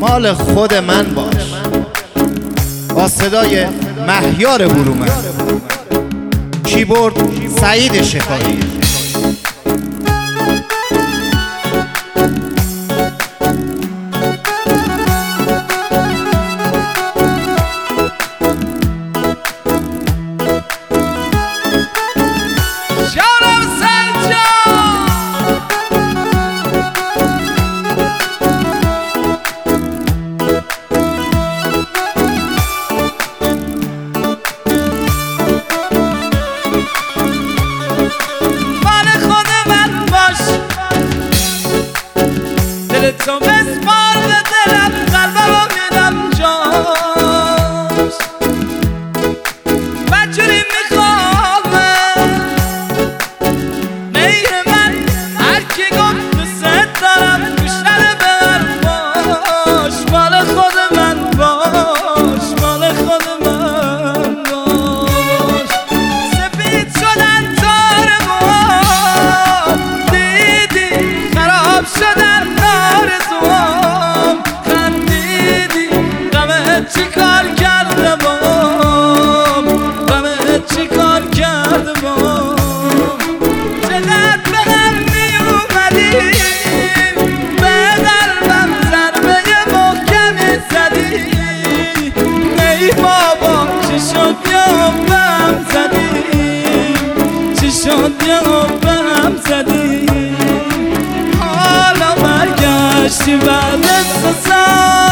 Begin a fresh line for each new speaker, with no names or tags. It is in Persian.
مال خود من باش. با صدای مهیار برومند، کیبورد سعید شکاری.
تو بسپار به دلم، قلبمو میدم جاش. بجوری میخوامه میر من، هر کی گفت دوست دارم گوش نده به حرفاش. مال خود من باش، مال خود من باش. سفید شدن تار موام، دیدی خراب شدن بهم زدی. حالا برگشتی بعد از 3 سال.